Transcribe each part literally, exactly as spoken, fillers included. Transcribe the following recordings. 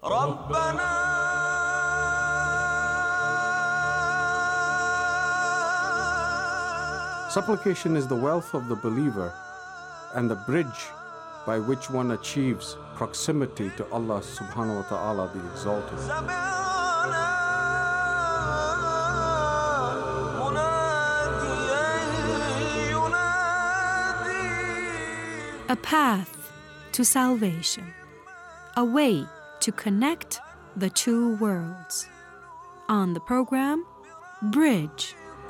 Supplication is the wealth of the believer and the bridge by which one achieves proximity to Allah subhanahu wa ta'ala the Exalted. A path to salvation, a way to connect the two worlds. On the program, Bridge.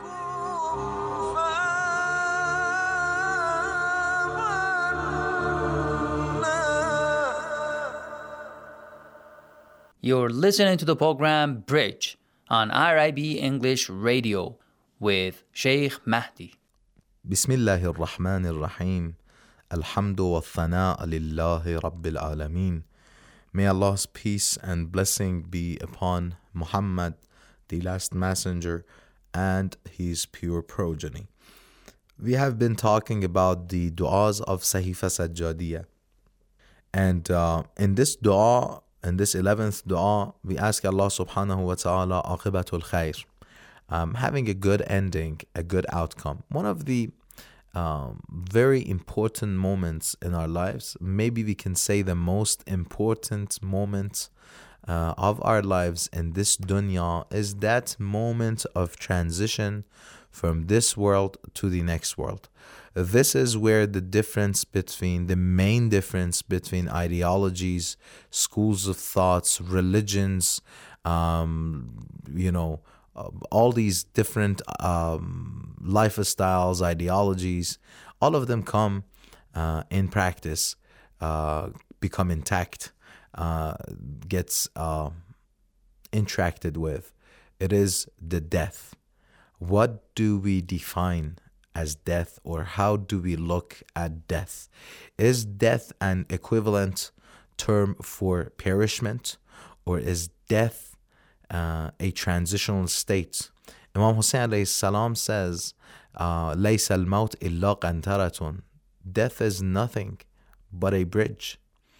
You're listening to the program Bridge on R I B English Radio with Sheikh Mahdi. بسم الله الرحمن الرحيم. الحمد والثناء لله رب العالمين. May Allah's peace and blessing be upon Muhammad, the last messenger, and his pure progeny. We have been talking about the du'as of Sahifa Sajjadiyah. And uh, in this dua, in this eleventh dua, we ask Allah subhanahu wa ta'ala aqibatul khair, um, having a good ending, a good outcome. One of the um, very important moments in our lives, maybe we can say the most important moment uh, of our lives in this dunya, is that moment of transition from this world to the next world. This is where the difference between, the main difference between ideologies, schools of thoughts, religions, um, you know, uh, all these different um, lifestyles, ideologies, all of them come uh, in practice, uh, become intact, uh, gets uh, interacted with. It is the death. What do we define as death, or how do we look at death? Is death an equivalent term for perishment, or is death uh, a transitional state? Imam Hussein alayhi salam says, لَيْسَ الْمَوْتِ إِلَّا قَنْتَرَةٌ. Death is nothing but a bridge.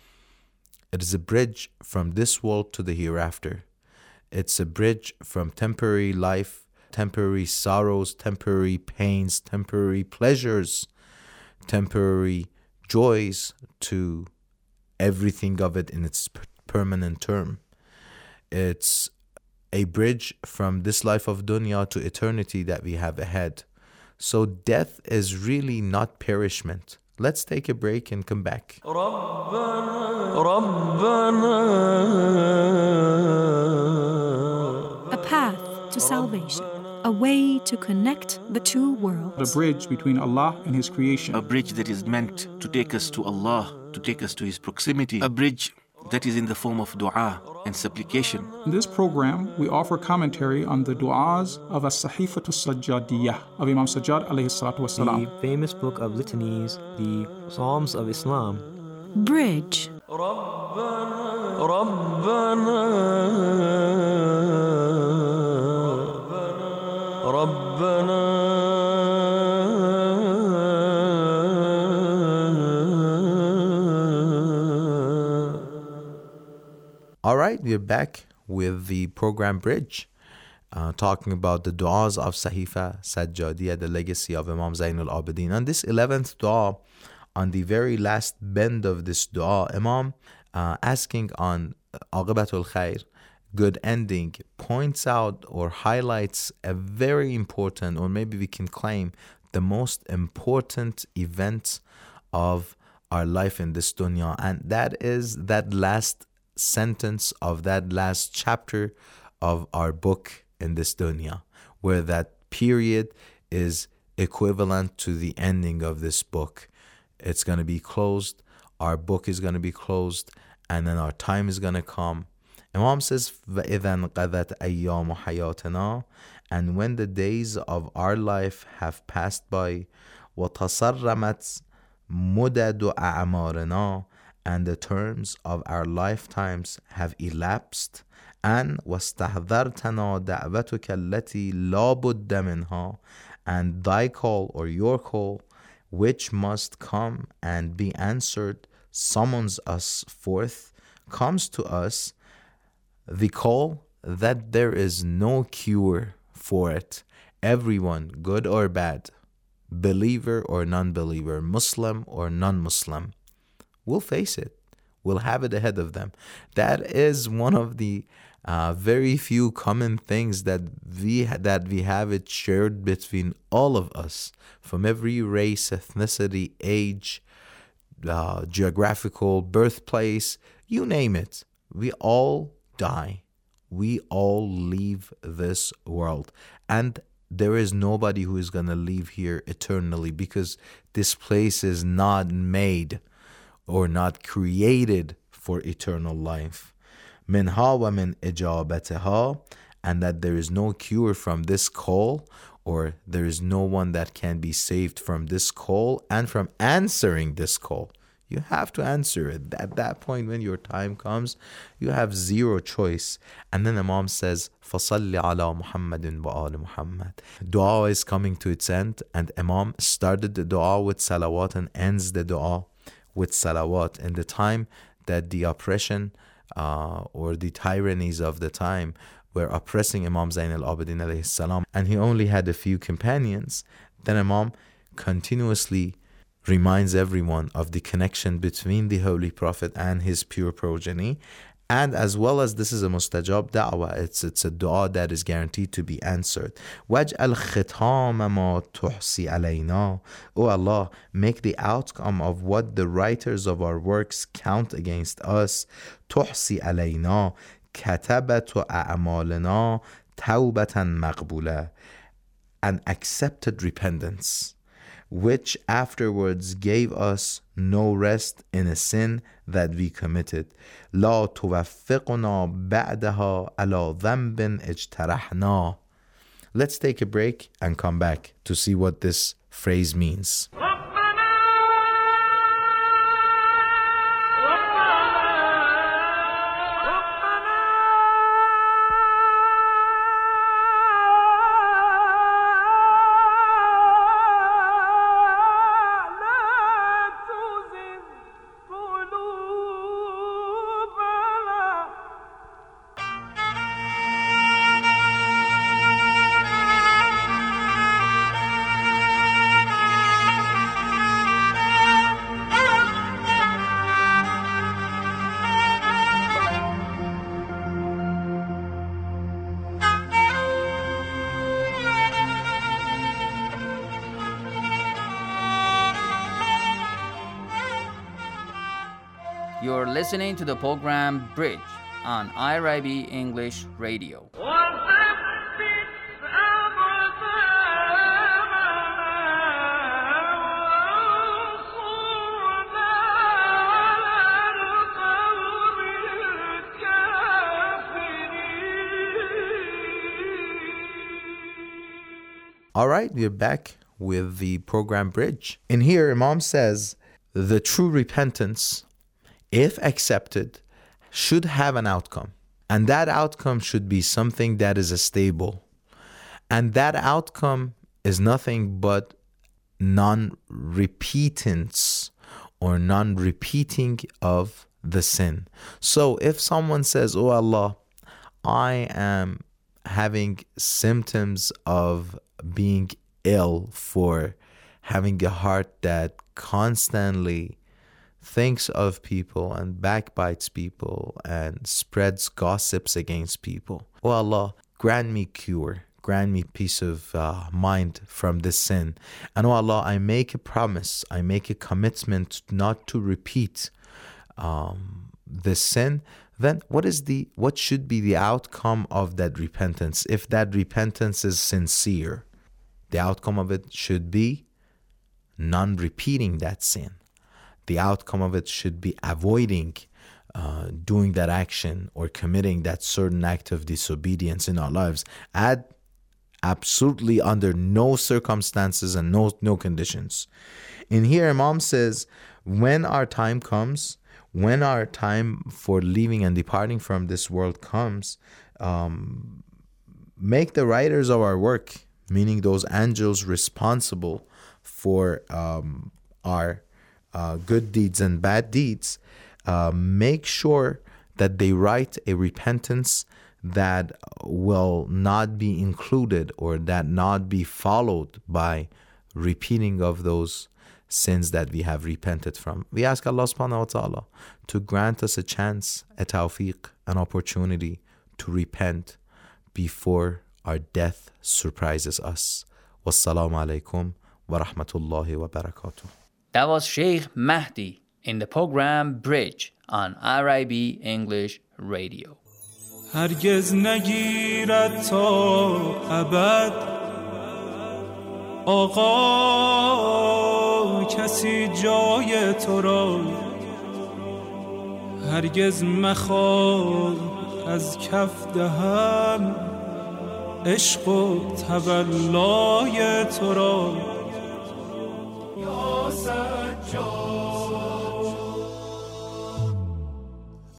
It is a bridge from this world to the hereafter. It's a bridge from temporary life, temporary sorrows, temporary pains, temporary pleasures, temporary joys, to everything of it in its permanent term. It's a bridge from this life of dunya to eternity that we have ahead. So death is really not perishment. Let's take a break and come back. A path to salvation, a way to connect the two worlds. A bridge between Allah and His creation. A bridge that is meant to take us to Allah, to take us to His proximity. A bridge that is in the form of dua and supplication. In this program, we offer commentary on the du'as of As-Sahifatu Sajjadiyah of Imam Sajjad alayhi salatu wasalam. The famous book of litanies, the Psalms of Islam. Bridge. All right, we're back with the program Bridge, uh, talking about the du'as of Sahifa Sajjadiyah, the legacy of Imam Zainul Abidin. On this eleventh du'a, on the very last bend of this du'a, Imam, uh, asking on Aqibatul Khair, good ending, points out or highlights a very important, or maybe we can claim the most important event of our life in this dunya, and that is that last sentence of that last chapter of our book in this dunya, where that period is equivalent to the ending of this book. It's going to be closed, our book is going to be closed, and then our time is going to come. Imam says, وَإِذَا انْقَذَتْ أَيَّامُ حَيَاتِنَا, and when the days of our life have passed by, وَتَصَرَّمَتْ مُدَدُ أَعْمَارِنَا, and the terms of our lifetimes have elapsed, and وَاسْتَحْذَرْتَنَا دَعْوَتُكَ الَّتِي لَا بُدَّ مِنْهَا, and thy call or your call, which must come and be answered, summons us forth, comes to us, the call that there is no cure for it. Everyone, good or bad, believer or non-believer, Muslim or non-Muslim, will face it, will have it ahead of them. That is one of the uh, very few common things that we that we have it shared between all of us, from every race, ethnicity, age, uh, geographical birthplace, you name it. We all die. We all leave this world, and there is nobody who is going to live here eternally, because this place is not made or not created for eternal life. Minha wa min ijabatiha, and that there is no cure from this call, or there is no one that can be saved from this call and from answering this call. You have to answer it. At that point, when your time comes, you have zero choice. And then Imam says, فَصَلِّ عَلَى مُحَمَّدٍ وَآلِ مُحَمَّدٍ. Dua is coming to its end, and Imam started the dua with salawat and ends the dua with salawat. In the time that the oppression uh, or the tyrannies of the time were oppressing Imam Zayn al-Abidin alayhi salam, and he only had a few companions, then Imam continuously reminds everyone of the connection between the Holy Prophet and his pure progeny. And as well as this is a mustajab da'wah, it's, it's a dua that is guaranteed to be answered. وَاجْعَلْ خِتَامَ مَا تُحْصِي عَلَيْنَا. O Allah, make the outcome of what the writers of our works count against us, تُحْصِي عَلَيْنَا كَتَبَةُ أَعْمَالِنَا تَوْبَةً مَقْبُولًا. An accepted repentance, which afterwards gave us no rest in a sin that we committed. لا توفقنا بعدها على ذنب اجترحناه. Let's take a break and come back to see what this phrase means. You're listening to the program Bridge on I R I B English Radio. All right, we're back with the program Bridge. In here, Imam says, the true repentance, if accepted, should have an outcome. And that outcome should be something that is stable. And that outcome is nothing but non-repentance or non-repeating of the sin. So if someone says, oh Allah, I am having symptoms of being ill for having a heart that constantly thinks of people and backbites people and spreads gossips against people. Oh Allah, grant me cure, grant me peace of uh, mind from this sin. And oh Allah, I make a promise, I make a commitment not to repeat um, this sin. Then what is the what should be the outcome of that repentance? If that repentance is sincere, the outcome of it should be non-repeating that sin. The outcome of it should be avoiding uh, doing that action or committing that certain act of disobedience in our lives at absolutely under no circumstances and no, no conditions. In here, Imam says, when our time comes, when our time for leaving and departing from this world comes, um, make the writers of our work, meaning those angels responsible for um, our Uh, good deeds and bad deeds, uh, make sure that they write a repentance that will not be included or that not be followed by repeating of those sins that we have repented from. We ask Allah subhanahu wa ta'ala to grant us a chance, a tawfiq, an opportunity to repent before our death surprises us. Wassalamu alaikum wa rahmatullahi wa barakatuh. That was Sheikh Mahdi in the program Bridge on R I B English Radio. هرگز نگیرد تا ابد آقا کسی جای تو را هرگز مخواه از کف دهم عشق و تولای تو را